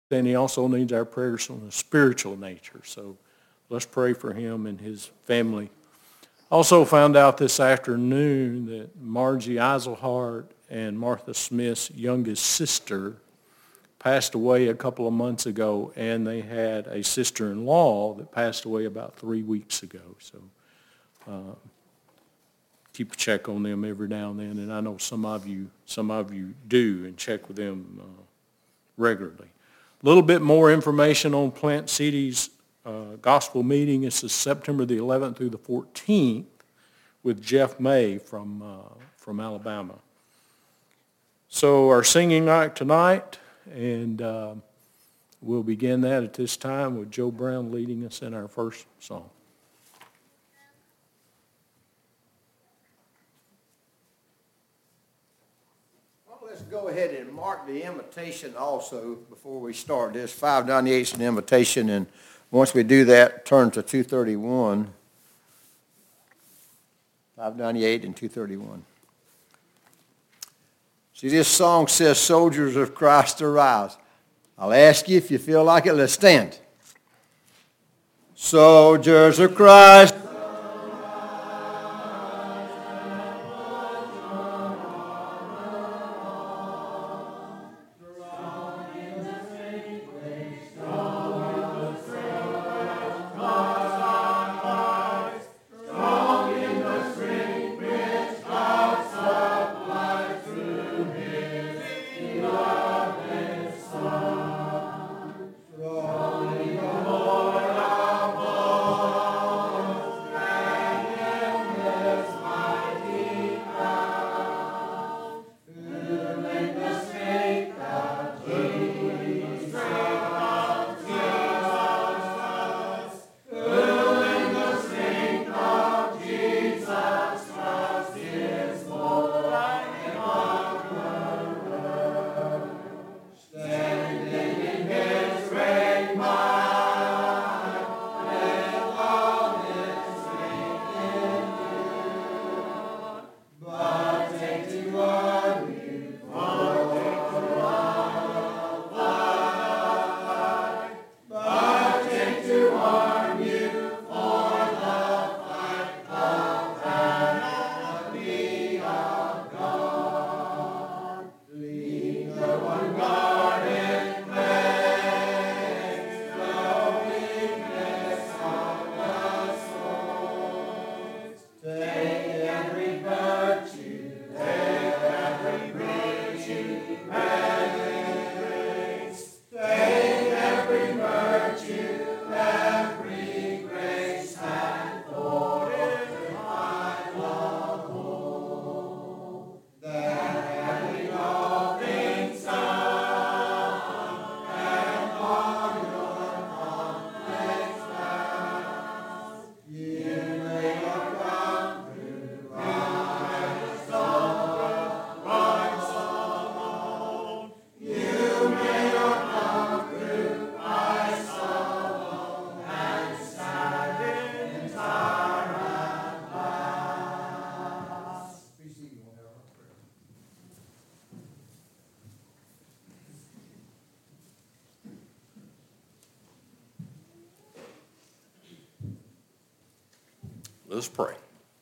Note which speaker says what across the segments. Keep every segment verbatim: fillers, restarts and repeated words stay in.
Speaker 1: and he also needs our prayers on a spiritual nature. So let's pray for him and his family. Also found out this afternoon that Margie Eiselhart and Martha Smith's youngest sister passed away a couple of months ago, and they had a sister-in-law that passed away about three weeks ago. So uh, keep a check on them every now and then, and I know some of you, some of you do, and check with them uh, regularly. A little bit more information on Plant City's uh, gospel meeting. It's September the eleventh through the fourteenth with Jeff May from uh, from Alabama. So our singing night tonight, and uh, we'll begin that at this time with Joe Brown leading us in our first song.
Speaker 2: Let's go ahead and mark the invitation also before we start this. five ninety-eight is an invitation, and once we do that, turn to two thirty-one. five ninety-eight and two thirty-one. See, this song says, "Soldiers of Christ arise." I'll ask you if you feel like it. Let's stand. Soldiers of Christ.
Speaker 3: Let's pray.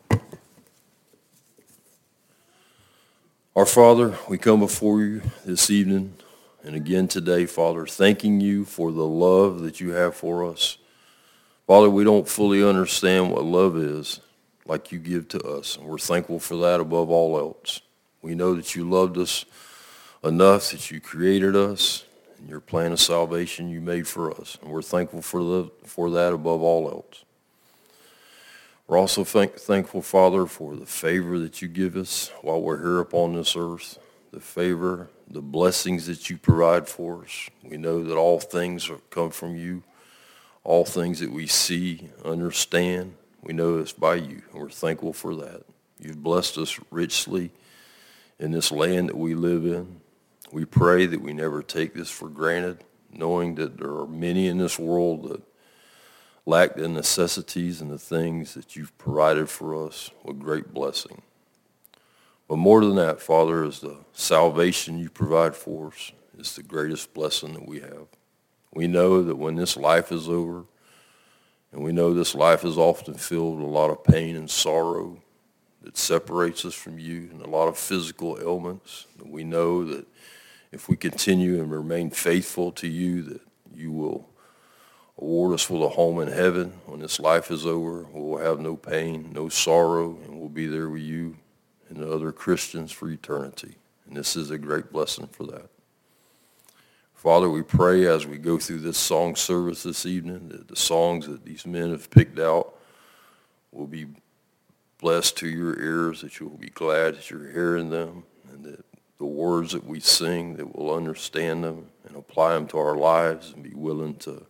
Speaker 3: Our Father, we come before you this evening and again today, Father, thanking you for the love that you have for us. Father, we don't fully understand what love is like you give to us, and we're thankful for that above all else. We know that you loved us enough that you created us, and your plan of salvation you made for us, and we're thankful for the, for that above all else. We're also thank, thankful, Father, for the favor that you give us while we're here upon this earth, the favor, the blessings that you provide for us. We know that all things come from you, all things that we see, understand, we know it's by you, and we're thankful for that. You've blessed us richly in this land that we live in. We pray that we never take this for granted, knowing that there are many in this world that lack the necessities and the things that you've provided for us with great blessing. But more than that, Father, is the salvation you provide for us is the greatest blessing that we have. We know that when this life is over, and we know this life is often filled with a lot of pain and sorrow that separates us from you and a lot of physical ailments, that we know that if we continue and remain faithful to you, that you will award us with a home in heaven. When this life is over, we will have no pain, no sorrow, and we'll be there with you and the other Christians for eternity. And this is a great blessing for that. Father, we pray as we go through this song service this evening that the songs that these men have picked out will be blessed to your ears, that you will be glad that you're hearing them, and that the words that we sing, that we'll understand them and apply them to our lives and be willing to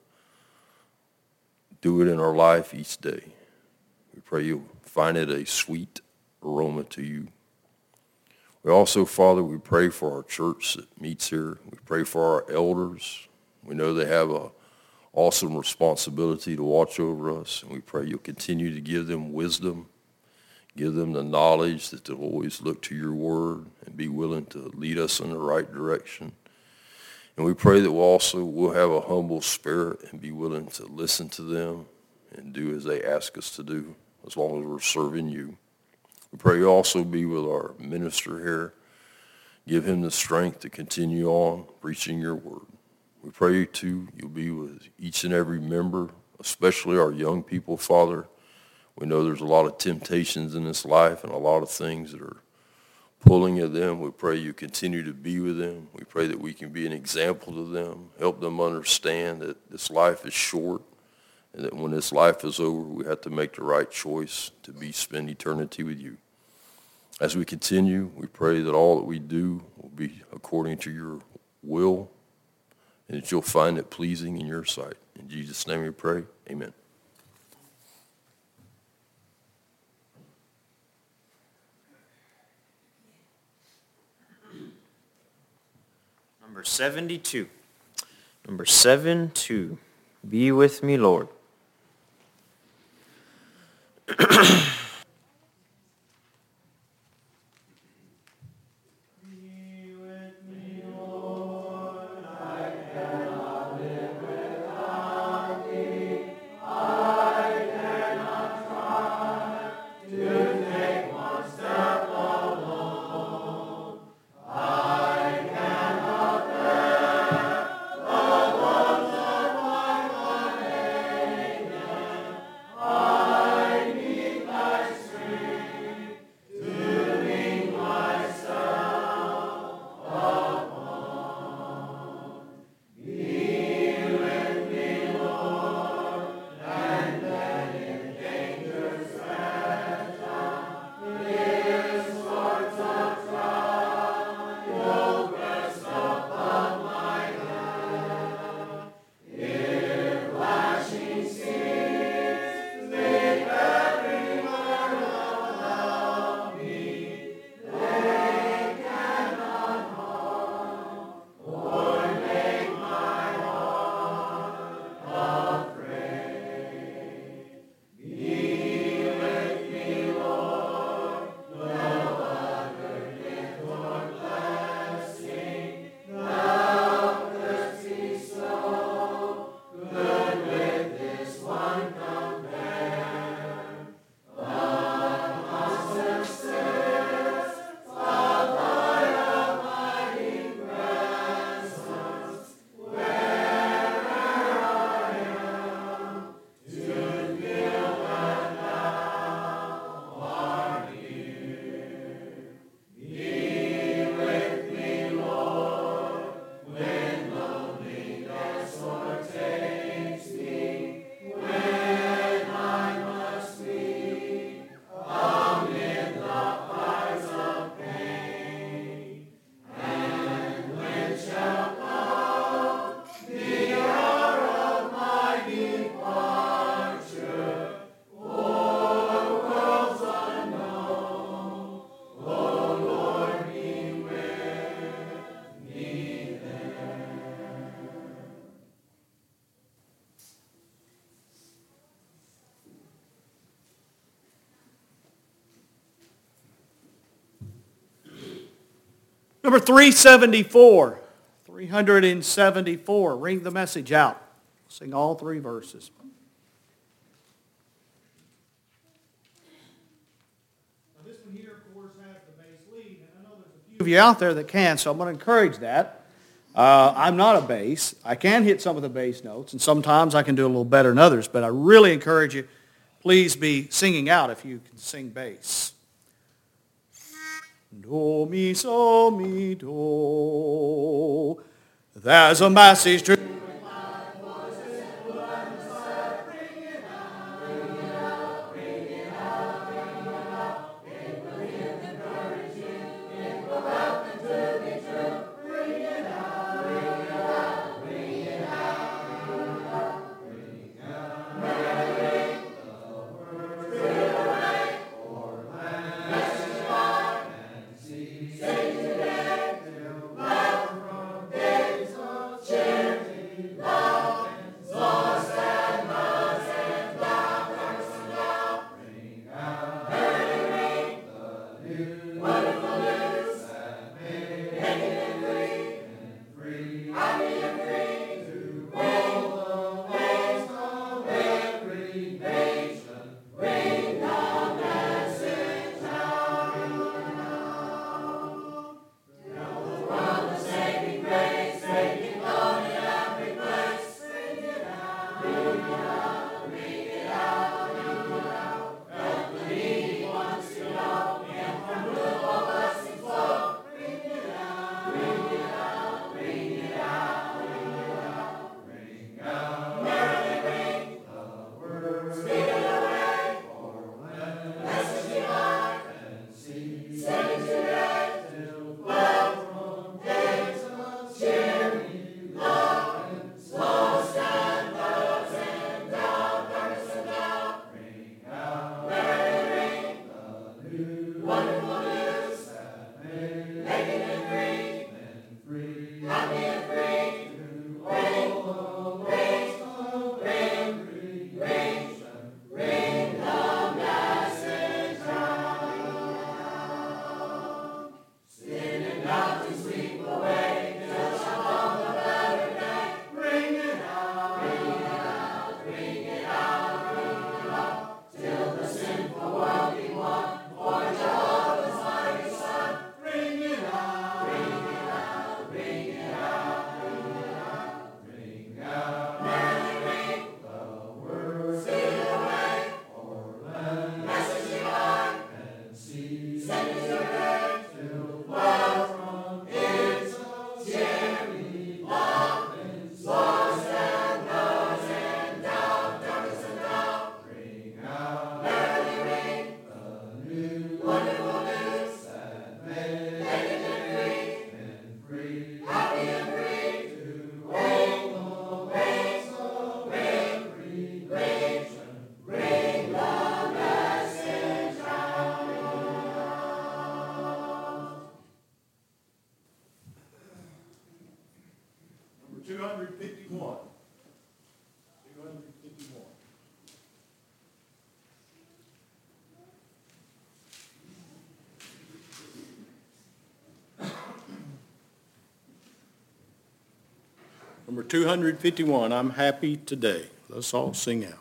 Speaker 3: do it in our life each day. We pray you'll find it a sweet aroma to you. We also, Father, we pray for our church that meets here. We pray for our elders. We know they have an awesome responsibility to watch over us, and we pray you'll continue to give them wisdom, give them the knowledge that they'll always look to your word and be willing to lead us in the right direction. And we pray that we'll also will have a humble spirit and be willing to listen to them and do as they ask us to do, as long as we're serving you. We pray you also be with our minister here. Give him the strength to continue on preaching your word. We pray, too, you'll be with each and every member, especially our young people, Father. We know there's a lot of temptations in this life and a lot of things that are pulling at them. We pray you continue to be with them. We pray that we can be an example to them, help them understand that this life is short, and that when this life is over, we have to make the right choice to be spend eternity with you. As we continue, we pray that all that we do will be according to your will, and that you'll find it pleasing in your sight. In Jesus' name we pray, amen.
Speaker 4: Number seventy-two. Number seven, two. Be with me, Lord.
Speaker 1: Number three seventy-four.
Speaker 5: three hundred seventy-four, ring the message out. Sing all three verses. Now this one here, of course, has the bass lead, and I know there's a few of you out there that can, so I'm going to encourage that. Uh, I'm not a bass. I can hit some of the bass notes, and sometimes I can do a little better than others, but I really encourage you, please be singing out if you can sing bass. Do, mi, so, mi, do. There's a message to...
Speaker 1: two hundred fifty-one. two hundred fifty-one. Number two hundred fifty-one, I'm happy today. Let's all sing out.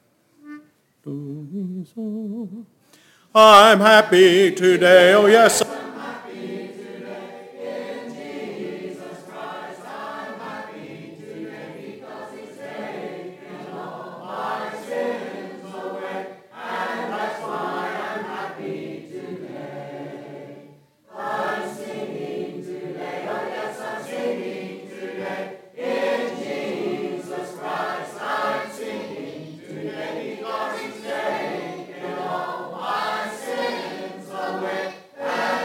Speaker 1: I'm happy today, oh yes. I'm happy today in Jesus Christ. I'm happy today because He's taken all my sins away. And that's why I'm happy today. I'm singing today, oh yes, I'm singing today. In Jesus Christ, I'm singing today because He's taken all my sins away. And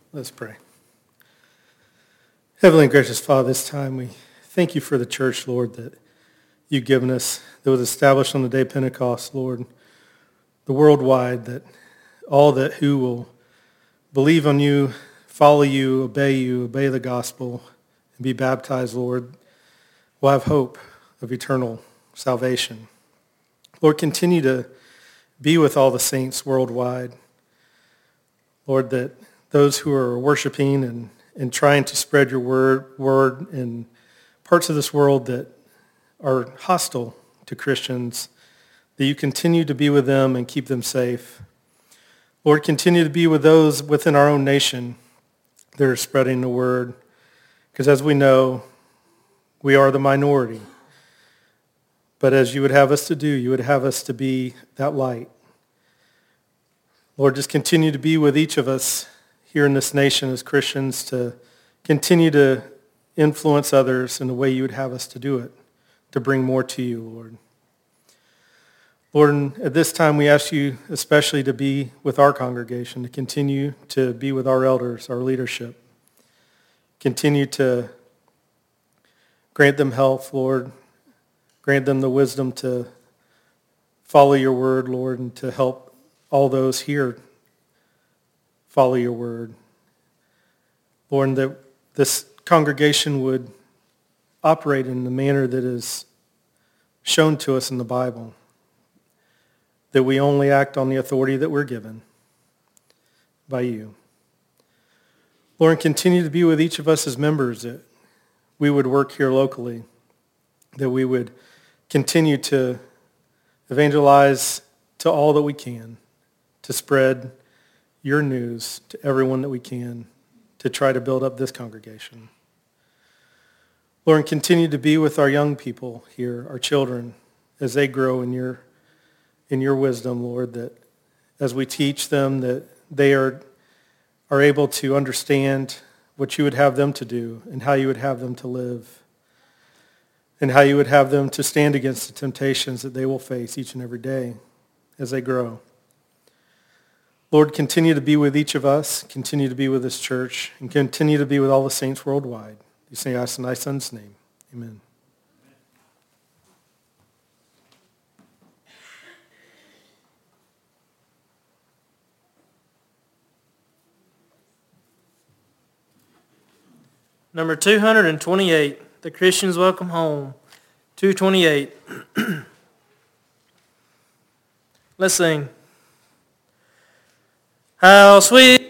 Speaker 6: Let's pray. Heavenly and gracious Father, this time we thank you for the church, Lord, that you've given us, that was established on the day of Pentecost, Lord, the worldwide, that all that who will believe on you, follow you, obey you, obey the gospel, and be baptized, Lord, will have hope of eternal salvation. Lord, continue to be with all the saints worldwide. Lord, that those who are worshiping and, and trying to spread your word, word in parts of this world that are hostile to Christians, that you continue to be with them and keep them safe. Lord, continue to be with those within our own nation that are spreading the word, because as we know, we are the minority. But as you would have us to do, you would have us to be that light. Lord, just continue to be with each of us here in this nation as Christians, to continue to influence others in the way you would have us to do it, to bring more to you, Lord. Lord, at this time we ask you especially to be with our congregation, to continue to be with our elders, our leadership. Continue to grant them health, Lord. Grant them the wisdom to follow your word, Lord, and to help all those here follow your word. Lord, that this congregation would operate in the manner that is shown to us in the Bible, that we only act on the authority that we're given by you. Lord, continue to be with each of us as members, that we would work here locally, that we would continue to evangelize to all that we can, to spread your news to everyone that we can, to try to build up this congregation. Lord, continue to be with our young people here, our children, as they grow in your in your wisdom, Lord, that as we teach them, that they are are able to understand what you would have them to do and how you would have them to live, and how you would have them to stand against the temptations that they will face each and every day as they grow. Lord, continue to be with each of us, continue to be with this church, and continue to be with all the saints worldwide. You say us in thy Son's name. Amen.
Speaker 7: Number two hundred twenty-eight, The Christians Welcome Home, two twenty-eight. Let's sing. How sweet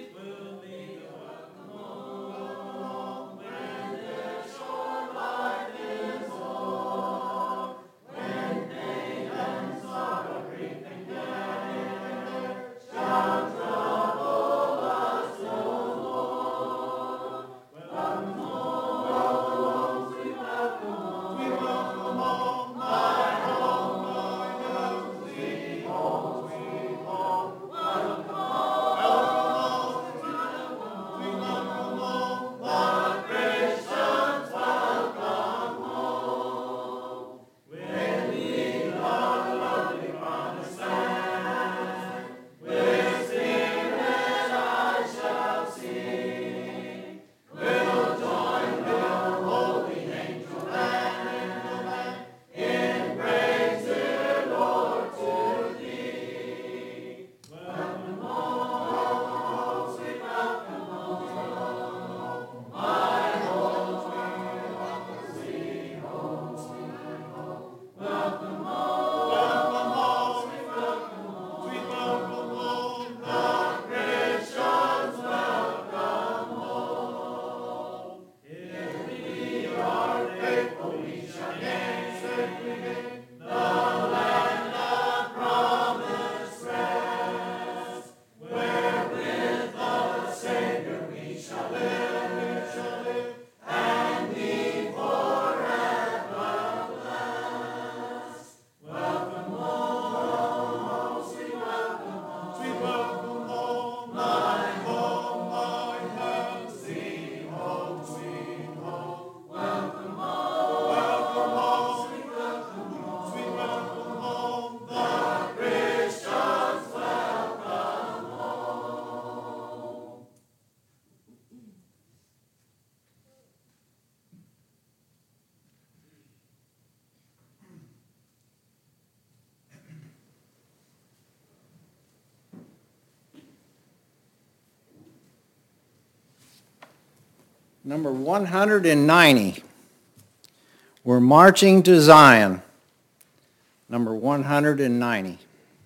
Speaker 2: Number one hundred ninety. We're marching to Zion. Number one hundred ninety.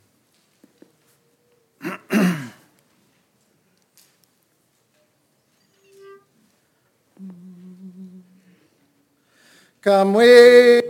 Speaker 2: Come we.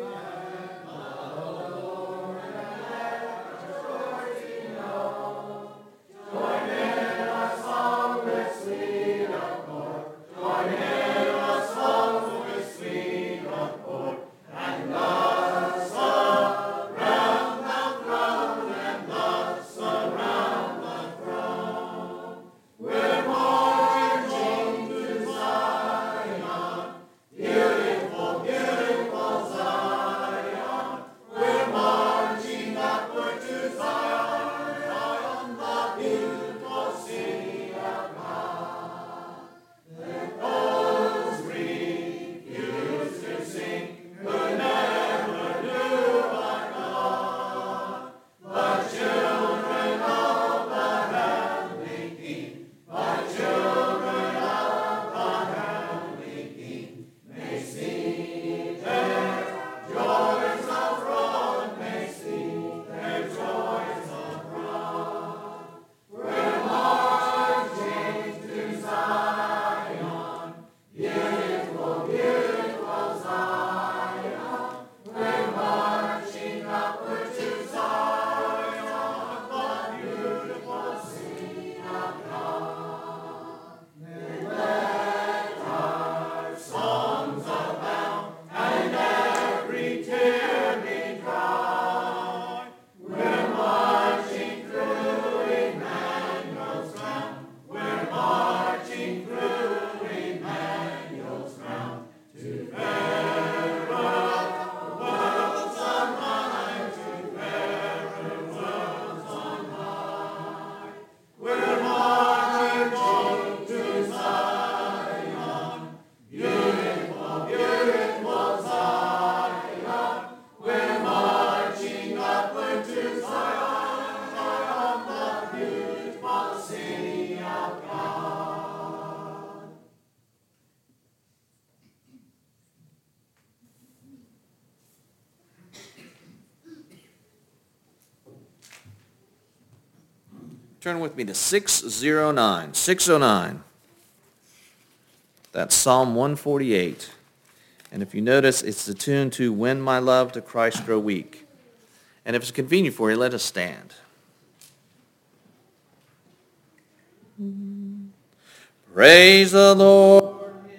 Speaker 8: Turn with me to six oh nine. six oh nine. That's Psalm one forty-eight. And if you notice, it's the tune to When My Love to Christ Grow Weak. And if it's convenient for you, let us stand. Praise the Lord.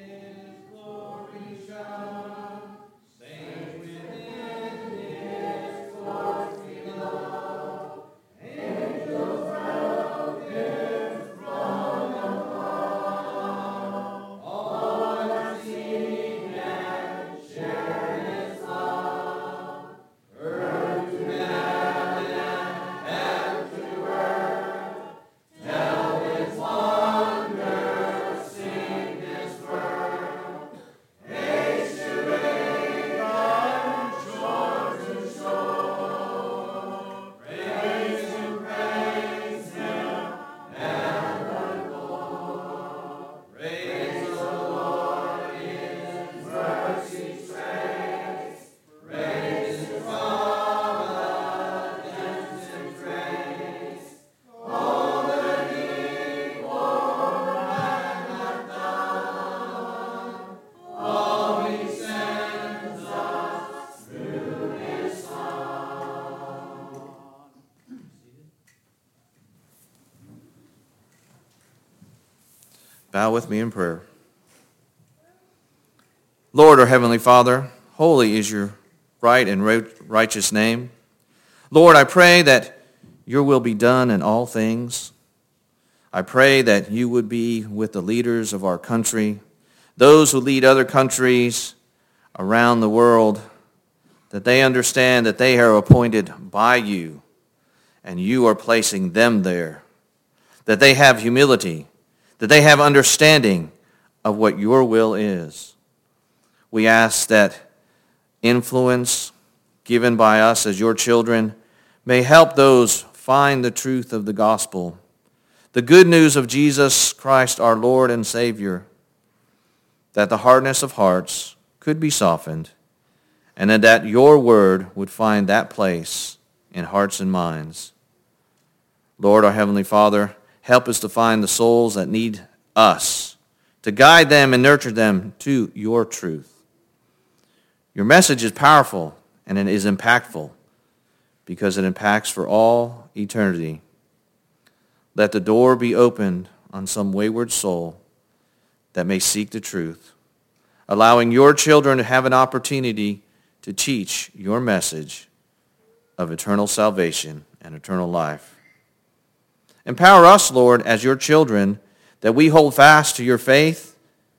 Speaker 8: Bow with me in prayer. Lord, our Heavenly Father, holy is your right and righteous name. Lord, I pray that your will be done in all things. I pray that you would be with the leaders of our country, those who lead other countries around the world, that they understand that they are appointed by you, and you are placing them there, that they have humility, that they have understanding of what your will is. We ask that influence given by us as your children may help those find the truth of the gospel, the good news of Jesus Christ, our Lord and Savior, that the hardness of hearts could be softened, and that your word would find that place in hearts and minds. Lord, our Heavenly Father, help us to find the souls that need us, to guide them and nurture them to your truth. Your message is powerful and it is impactful because it impacts for all eternity. Let the door be opened on some wayward soul that may seek the truth, allowing your children to have an opportunity to teach your message of eternal salvation and eternal life. Empower us, Lord, as your children, that we hold fast to your faith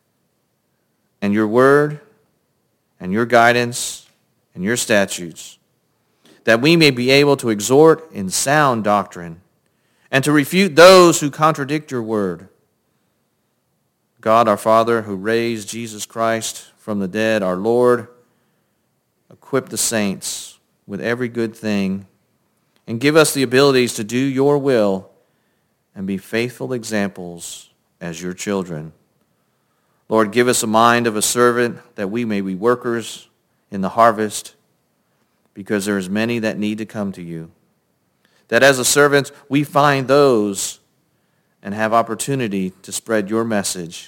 Speaker 8: and your word and your guidance and your statutes, that we may be able to exhort in sound doctrine and to refute those who contradict your word. God, our Father, who raised Jesus Christ from the dead, our Lord, equip the saints with every good thing and give us the abilities to do your will and be faithful examples as your children. Lord, give us a mind of a servant that we may be workers in the harvest, because there is many that need to come to you. That as a servant we find those and have opportunity to spread your message.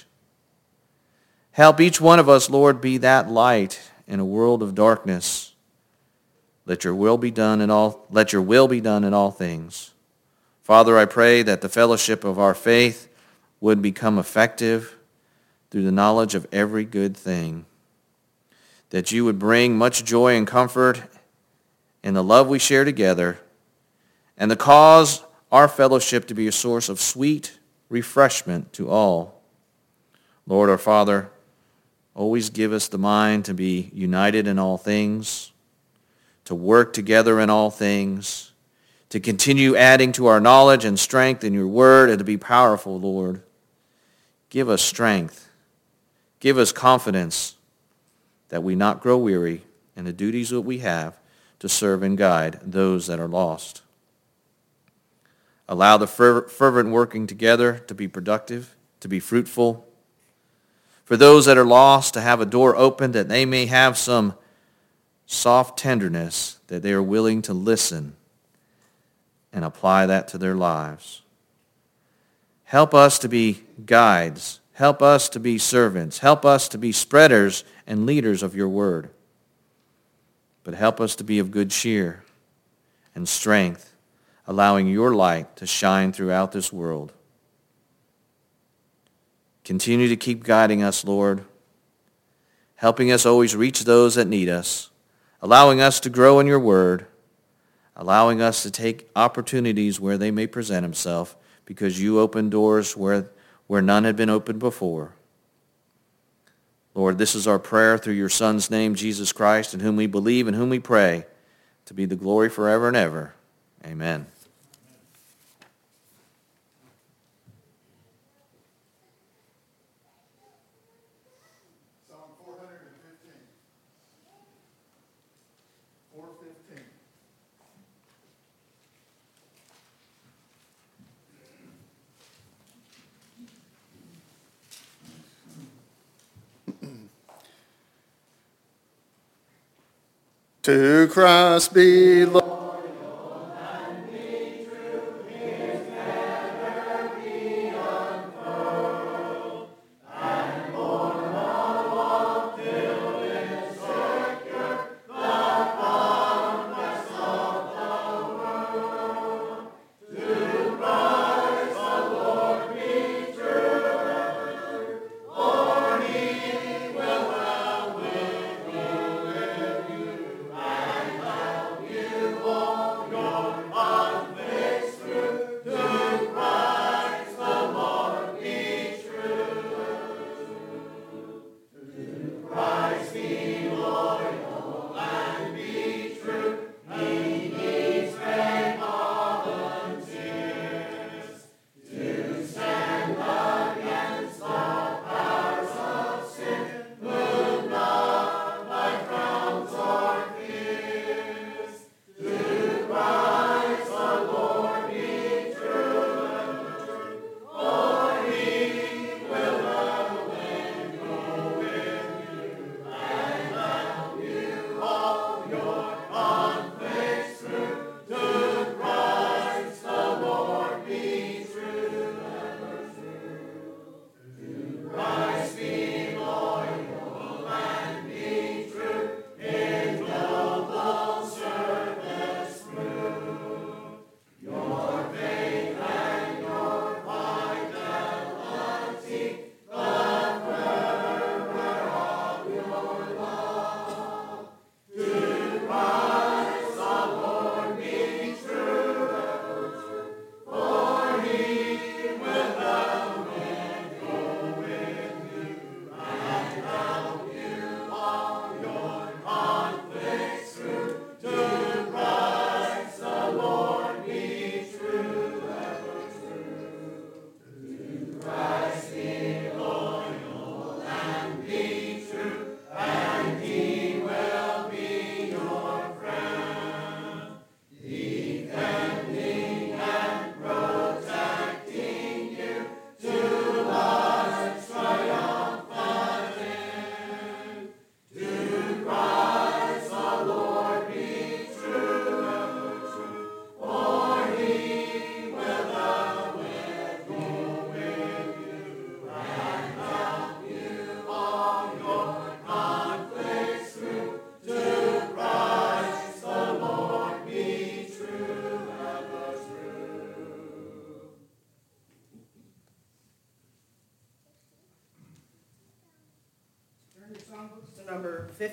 Speaker 8: Help each one of us, Lord, be that light in a world of darkness. Let your will be done in all let your will be done in all things. Father, I pray that the fellowship of our faith would become effective through the knowledge of every good thing. That you would bring much joy and comfort in the love we share together, and to cause our fellowship to be a source of sweet refreshment to all. Lord, our Father, always give us the mind to be united in all things, to work together in all things, to continue adding to our knowledge and strength in your word, and to be powerful, Lord. Give us strength. Give us confidence that we not grow weary in the duties that we have to serve and guide those that are lost. Allow the fervent working together to be productive, to be fruitful. For those that are lost, to have a door open that they may have some soft tenderness, that they are willing to listen and apply that to their lives. Help us to be guides. Help us to be servants. Help us to be spreaders and leaders of your word. But help us to be of good cheer and strength, allowing your light to shine throughout this world. Continue to keep guiding us, Lord, helping us always reach those that need us, allowing us to grow in your word, allowing us to take opportunities where they may present themselves, because you open doors where, where none had been opened before. Lord, this is our prayer through your Son's name, Jesus Christ, in whom we believe and whom we pray, to be the glory forever and ever. Amen.
Speaker 9: To Christ be Lord.
Speaker 10: You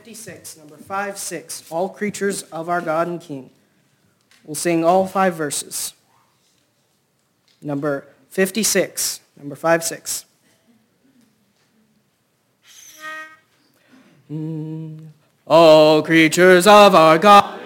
Speaker 10: fifty-six, number five six, All Creatures of Our God and King. We'll sing all five verses. Number fifty-six, number five six. Mm. All creatures of our God.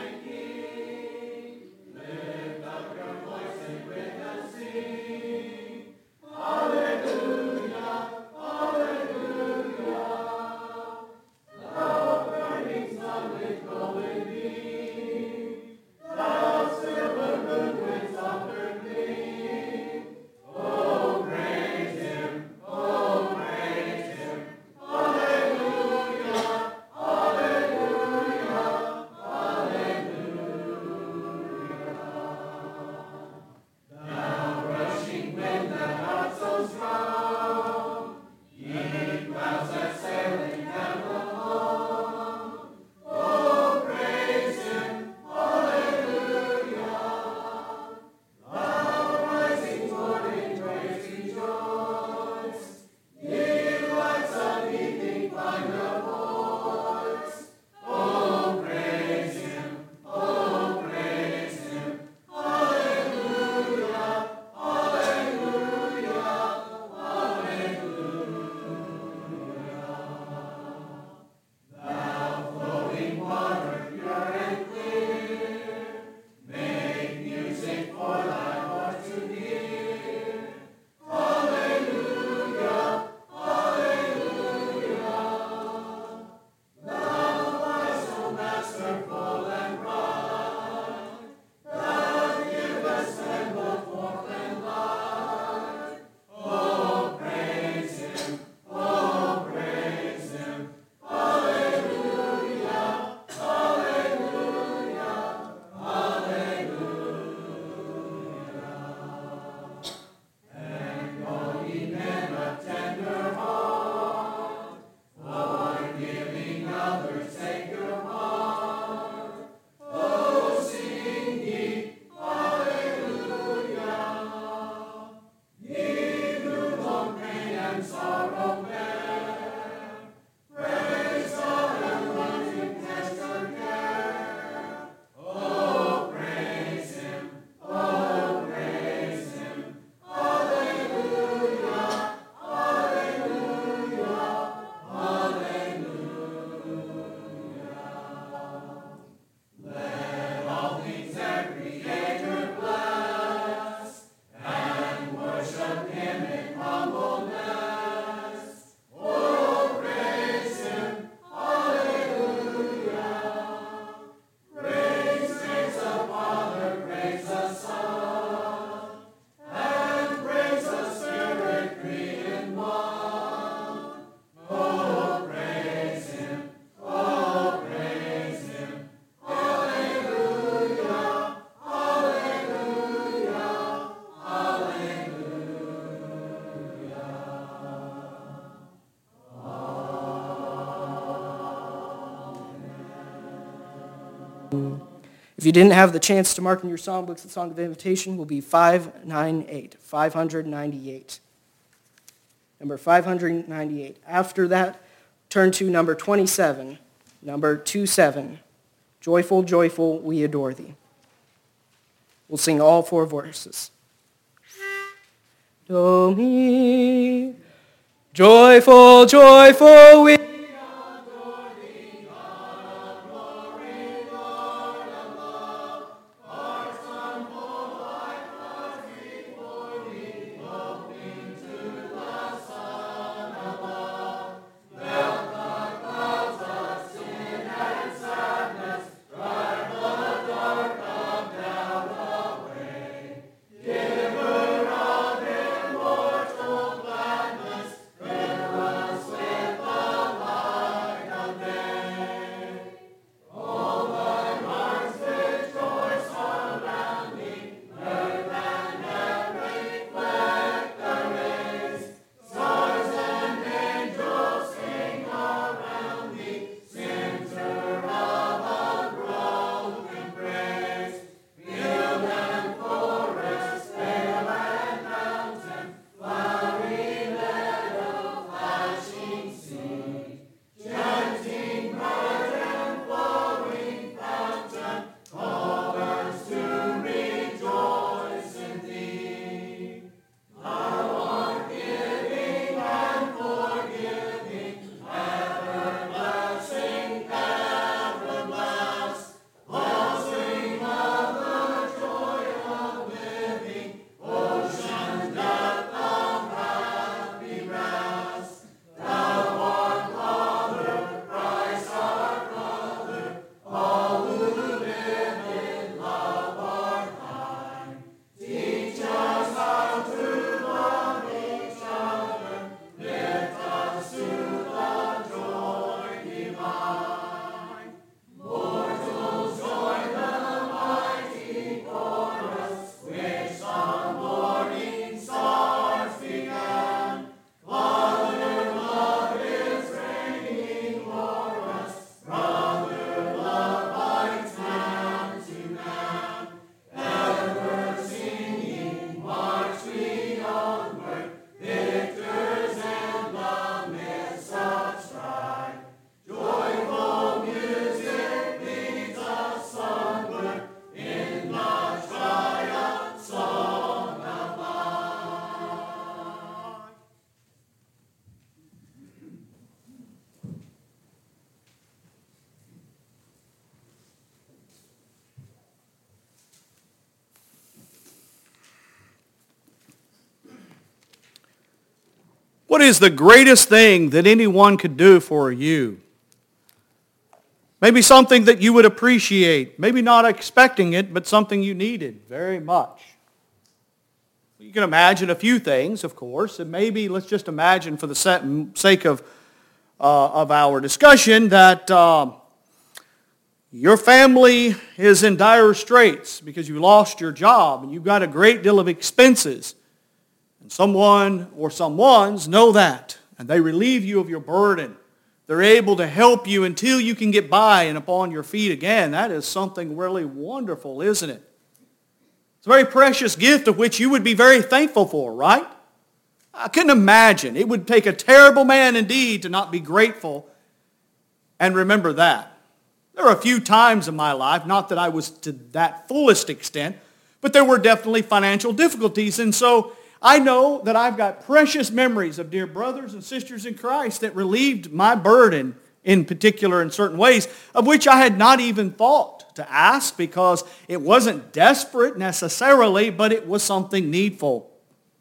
Speaker 10: If you didn't have the chance to mark in your songbooks, the Song of Invitation will be five ninety-eight, five ninety-eight. Number five ninety-eight. After that, turn to number twenty-seven, number twenty-seven. Joyful, joyful, we adore thee. We'll sing all four verses. Do me, joyful, joyful, we
Speaker 11: Giver of immortal gladness, fill us with the
Speaker 5: What is the greatest thing that anyone could do for you? Maybe something that you would appreciate. Maybe not expecting it, but something you needed very much. You can imagine a few things, of course, and maybe let's just imagine for the sake of, uh, of our discussion that uh, your family is in dire straits because you lost your job and you've got a great deal of expenses. And someone or someones know that, and they relieve you of your burden. They're able to help you until you can get by and upon your feet again. That is something really wonderful, isn't it? It's a very precious gift of which you would be very thankful for, right? I couldn't imagine. It would take a terrible man indeed to not be grateful and remember that. There are a few times in my life, not that I was to that fullest extent, but there were definitely financial difficulties. And so I know that I've got precious memories of dear brothers and sisters in Christ that relieved my burden in particular in certain ways, of which I had not even thought to ask because it wasn't desperate necessarily, but it was something needful.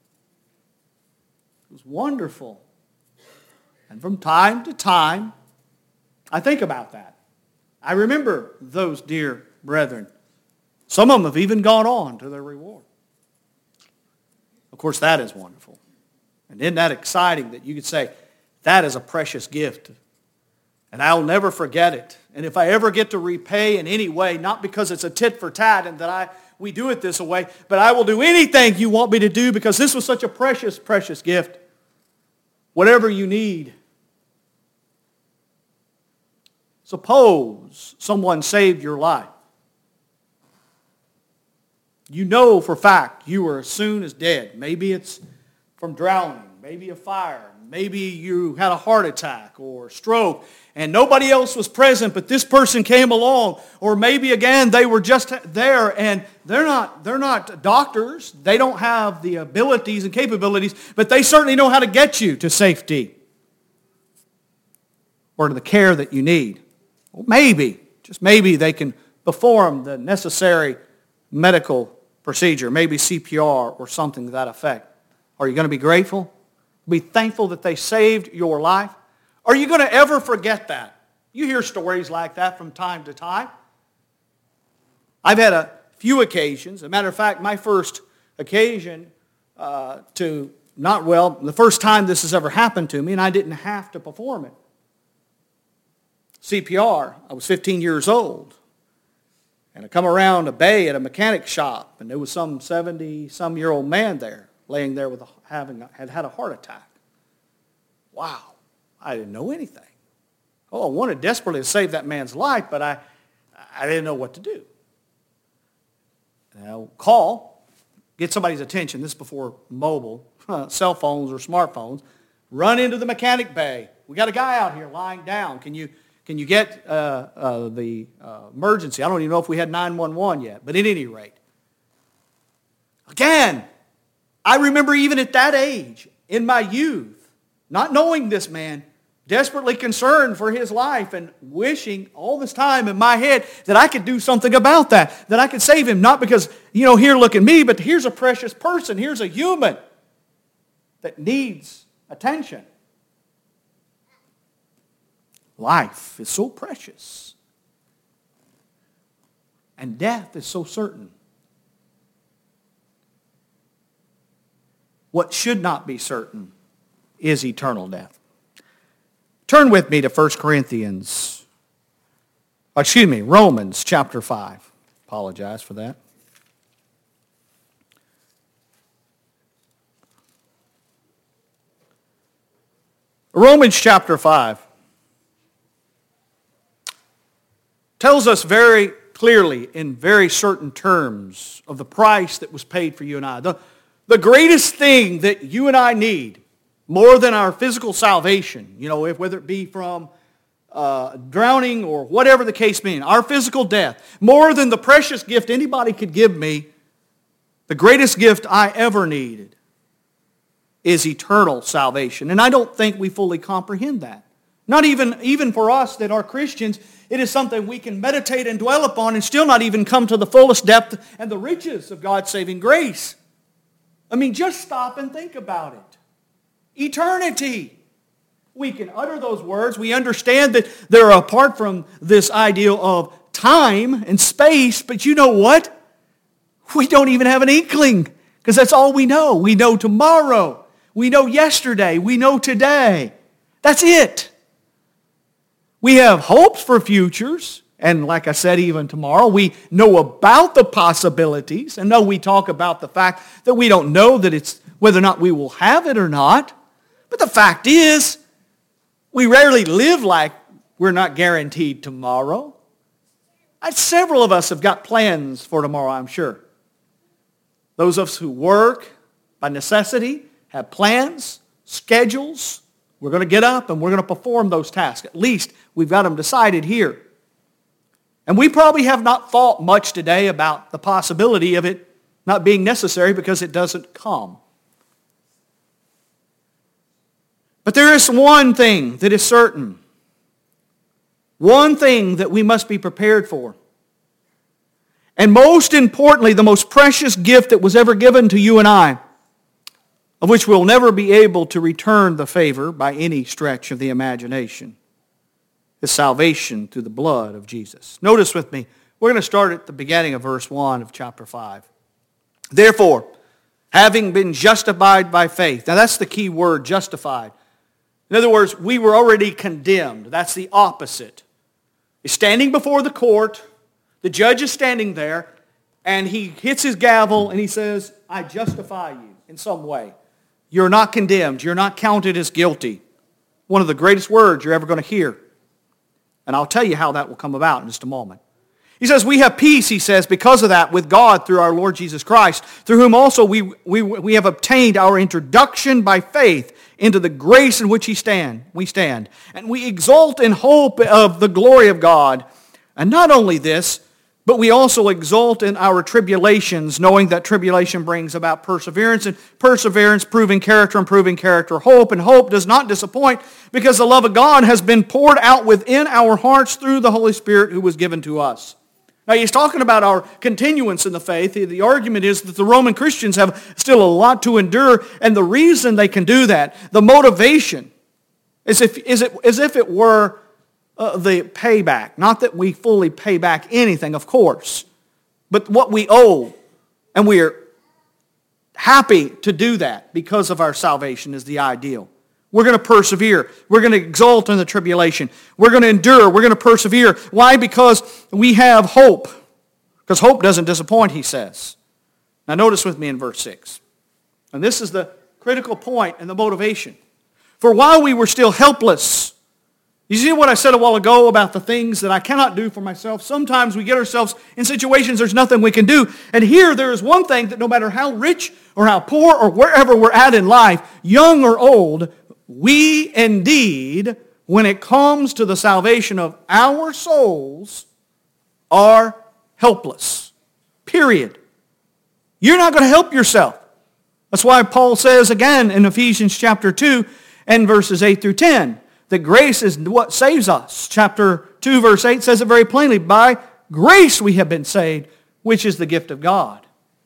Speaker 5: It was wonderful. And from time to time, I think about that. I remember those dear brethren. Some of them have even gone on to their reward. Of course, that is wonderful. And isn't that exciting that you could say, that is a precious gift, and I'll never forget it. And if I ever get to repay in any way, not because it's a tit for tat and that I we do it this way, but I will do anything you want me to do because this was such a precious, precious gift. Whatever you need. Suppose someone saved your life. You know for a fact you are as soon as dead. Maybe it's from drowning, maybe a fire, maybe you had a heart attack or stroke, and nobody else was present, but this person came along. Or maybe, again, they were just there, and they're not, they're not doctors. They don't have the abilities and capabilities, but they certainly know how to get you to safety or to the care that you need. Well, maybe, just maybe, they can perform the necessary medical procedure, maybe C P R or something to that effect. Are you going to be grateful? Be thankful that they saved your life? Are you going to ever forget that? You hear stories like that from time to time. I've had a few occasions. As a matter of fact, my first occasion uh, to not, well, the first time this has ever happened to me, and I didn't have to perform it. C P R, I was fifteen years old. And I come around a bay at a mechanic shop, and there was some seventy-some-year-old man there, laying there with a, having had had a heart attack. Wow, I didn't know anything. Oh, I wanted desperately to save that man's life, but I, I didn't know what to do. And I'll call, get somebody's attention. This is before mobile, cell phones or smartphones. Run into the mechanic bay. We got a guy out here lying down. Can you... Can you get uh, uh, the uh, emergency? I don't even know if we had nine one one yet, but at any rate. Again, I remember even at that age, in my youth, not knowing this man, desperately concerned for his life and wishing all this time in my head that I could do something about that, that I could save him, not because, you know, here look at me, but here's a precious person, here's a human that needs attention. Life is so precious. And death is so certain. What should not be certain is eternal death. Turn with me to First Corinthians, excuse me, Romans chapter five. Apologize for that. Romans chapter five. Tells us very clearly in very certain terms of the price that was paid for you and I. The, the greatest thing that you and I need, more than our physical salvation, you know, if, whether it be from uh, drowning or whatever the case may be, our physical death, more than the precious gift anybody could give me, the greatest gift I ever needed is eternal salvation. And I don't think we fully comprehend that. Not even, even for us that are Christians, it is something we can meditate and dwell upon and still not even come to the fullest depth and the riches of God's saving grace. I mean, just stop and think about it. eternity. We can utter those words. We understand that they're apart from this ideal of time and space, but you know what? We don't even have an inkling, because that's all we know. We know tomorrow. We know yesterday. We know today. That's it. We have hopes for futures, and like I said, even tomorrow, we know about the possibilities, and though we talk about the fact that we don't know that it's whether or not we will have it or not, but the fact is, we rarely live like we're not guaranteed tomorrow. I, several of us have got plans for tomorrow, I'm sure. Those of us who work by necessity have plans, schedules. We're going to get up and we're going to perform those tasks. At least we've got them decided here. And we probably have not thought much today about the possibility of it not being necessary because it doesn't come. But there is one thing that is certain. One thing that we must be prepared for. And most importantly, the most precious gift that was ever given to you and I, of which we'll never be able to return the favor by any stretch of the imagination, is salvation through the blood of Jesus. Notice with me, we're going to start at the beginning of verse one of chapter five. Therefore, having been justified by faith. Now that's the key word, justified. In other words, we were already condemned. That's the opposite. He's standing before the court. The judge is standing there, and he hits his gavel, and he says, I justify you in some way. You're not condemned. You're not counted as guilty. One of the greatest words you're ever going to hear. And I'll tell you how that will come about in just a moment. He says, we have peace, he says, because of that with God through our Lord Jesus Christ, through whom also we, we, we have obtained our introduction by faith into the grace in which he stand, we stand. And we exult in hope of the glory of God. And not only this, but we also exult in our tribulations, knowing that tribulation brings about perseverance, and perseverance proving character, and proving character hope. And hope does not disappoint, because the love of God has been poured out within our hearts through the Holy Spirit who was given to us. Now he's talking about our continuance in the faith. The argument is that the Roman Christians have still a lot to endure, and the reason they can do that, the motivation, is if, is it, as if it were uh, the payback. Not that we fully pay back anything, of course, but what we owe, and we are happy to do that because of our salvation is the ideal. We're going to persevere. We're going to exult in the tribulation. We're going to endure. We're going to persevere. Why? Because we have hope. Because hope doesn't disappoint, he says. Now notice with me in verse six. And this is the critical point and the motivation. For while we were still helpless, you see what I said a while ago about the things that I cannot do for myself? Sometimes we get ourselves in situations there's nothing we can do. And here there is one thing that no matter how rich or how poor or wherever we're at in life, young or old, we indeed, when it comes to the salvation of our souls, are helpless. Period. You're not going to help yourself. That's why Paul says again in Ephesians chapter two and verses eight through ten, that grace is what saves us. Chapter two verse eight says it very plainly, by grace we have been saved, which is the gift of God.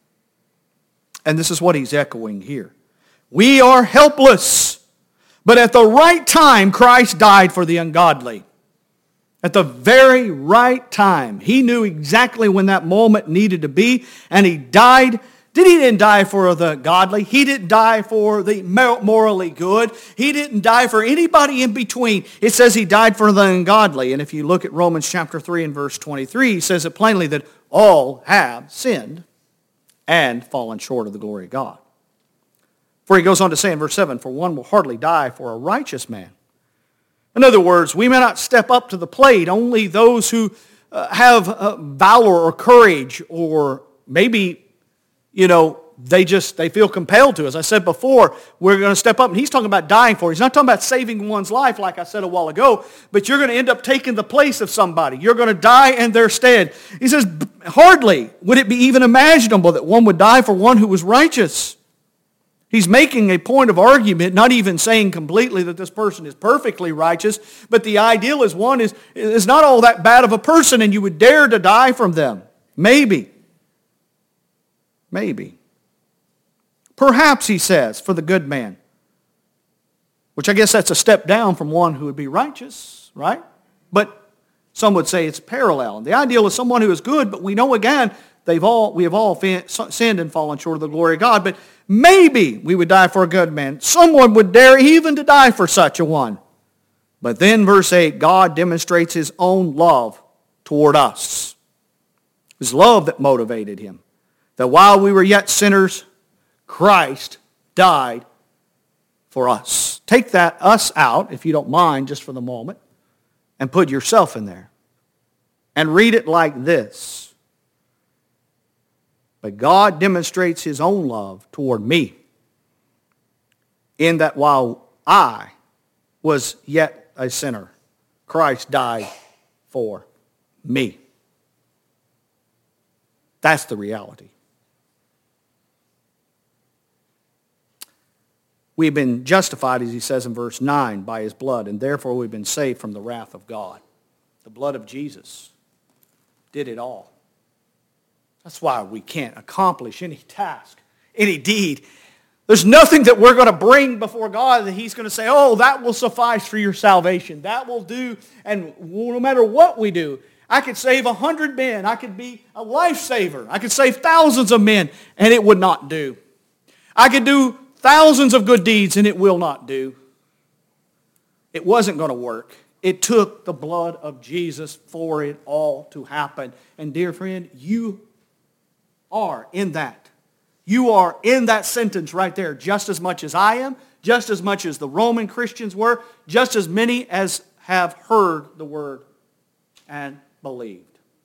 Speaker 5: And this is what he's echoing here. We are helpless. But at the right time, Christ died for the ungodly. At the very right time. He knew exactly when that moment needed to be, and he died. Did he didn't die for the godly. He didn't die for the morally good. He didn't die for anybody in between. It says he died for the ungodly. And if you look at Romans chapter three and verse twenty-three, he says it plainly that all have sinned and fallen short of the glory of God. For he goes on to say in verse seven, for one will hardly die for a righteous man. In other words, we may not step up to the plate. Only those who uh, have uh, valor or courage, or maybe, you know, they just, they feel compelled to. As I said before, we're going to step up. And he's talking about dying for. He's not talking about saving one's life like I said a while ago, but you're going to end up taking the place of somebody. You're going to die in their stead. He says, hardly would it be even imaginable that one would die for one who was righteous. He's making a point of argument, not even saying completely that this person is perfectly righteous, but the ideal is one is, is not all that bad of a person, and you would dare to die from them. Maybe. Maybe. Perhaps, he says, for the good man. which I guess that's a step down from one who would be righteous, right? But some would say it's parallel. The ideal is someone who is good, but we know again, they've all we have all sinned and fallen short of the glory of God. But maybe we would die for a good man. Someone would dare even to die for such a one. But then verse eight, God demonstrates his own love toward us. His love that motivated him. That while we were yet sinners, Christ died for us. Take that us out, if you don't mind, just for the moment, and put yourself in there. And read it like this. But God demonstrates his own love toward me, in that while I was yet a sinner, Christ died for me. That's the reality. We've been justified, as he says in verse nine, by his blood, and therefore we've been saved from the wrath of God. The blood of Jesus did it all. That's why we can't accomplish any task, any deed. There's nothing that we're going to bring before God that he's going to say, oh, that will suffice for your salvation. That will do, and no matter what we do, I could save a hundred men. I could be a lifesaver. I could save thousands of men, and it would not do. I could do thousands of good deeds, and it will not do. It wasn't going to work. It took the blood of Jesus for it all to happen. And dear friend, you are in that. You are in that sentence right there just as much as I am, just as much as the Roman Christians were, just as many as have heard the word and believed.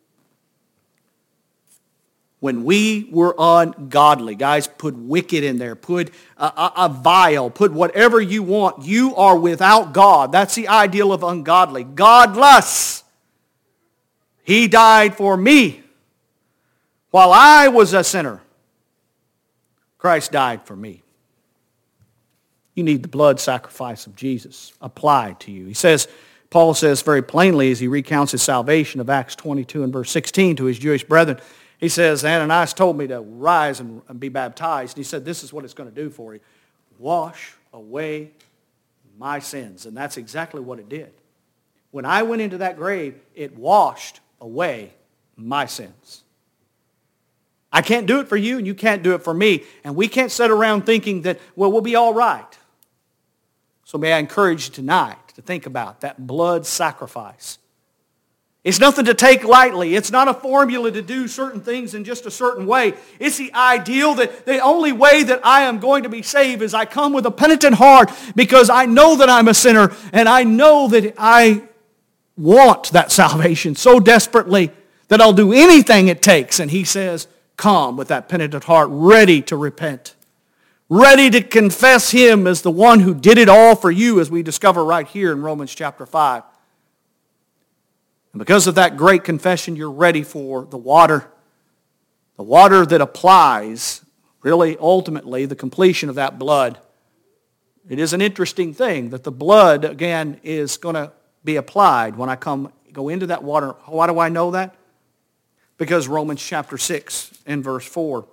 Speaker 5: When we were ungodly, guys, put wicked in there, put a, a, a vile, put whatever you want. You are without God. That's the ideal of ungodly. Godless. He died for me. While I was a sinner, Christ died for me. You need the blood sacrifice of Jesus applied to you. He says, Paul says very plainly as he recounts his salvation of Acts twenty-two and verse sixteen to his Jewish brethren, he says, Ananias told me to rise and, and be baptized. And he said, this is what it's going to do for you. Wash away my sins. And that's exactly what it did. When I went into that grave, it washed away my sins. I can't do it for you, and you can't do it for me. And we can't sit around thinking that, well, we'll be all right. So may I encourage you tonight to think about that blood sacrifice. It's nothing to take lightly. It's not a formula to do certain things in just a certain way. It's the ideal that the only way that I am going to be saved is I come with a penitent heart because I know that I'm a sinner and I know that I want that salvation so desperately that I'll do anything it takes. And he says, come with that penitent heart, ready to repent, ready to confess him as the one who did it all for you, as we discover right here in Romans chapter five. And because of that great confession, you're ready for the water. The water that applies, really, ultimately, the completion of that blood. It is an interesting thing that the blood, again, is going to be applied when I come go into that water. Why do I know that? Because Romans chapter six and verse four.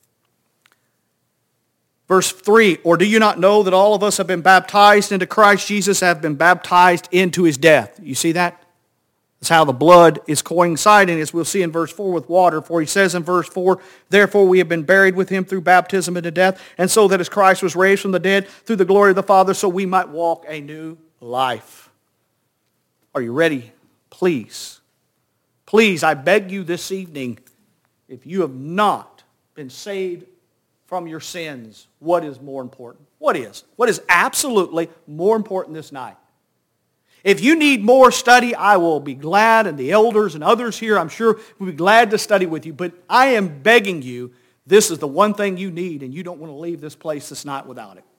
Speaker 5: Verse three, or do you not know that all of us have been baptized into Christ Jesus, have been baptized into his death? You see that? That's how the blood is coinciding, as we'll see in verse four with water. For he says in verse four, therefore we have been buried with him through baptism into death, and so that as Christ was raised from the dead through the glory of the Father, so we might walk a new life. Are you ready? Please. Please, I beg you this evening, if you have not been saved from your sins, what is more important? What is? What is absolutely more important this night? If you need more study, I will be glad, and the elders and others here, I'm sure, will be glad to study with you. But I am begging you, this is the one thing you need, and you don't want to leave this place this night without it.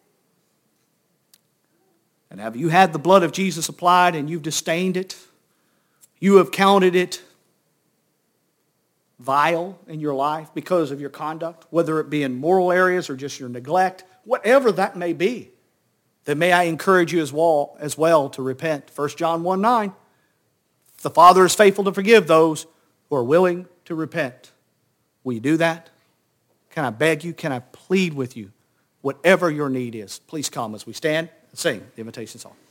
Speaker 5: And have you had the blood of Jesus applied and you've disdained it? You have counted it vile in your life because of your conduct, whether it be in moral areas or just your neglect, whatever that may be. Then may I encourage you as well, as well to repent. First John one nine, the Father is faithful to forgive those who are willing to repent. Will you do that? Can I beg you? Can I plead with you? Whatever your need is, please come as we stand. sing the invitation song.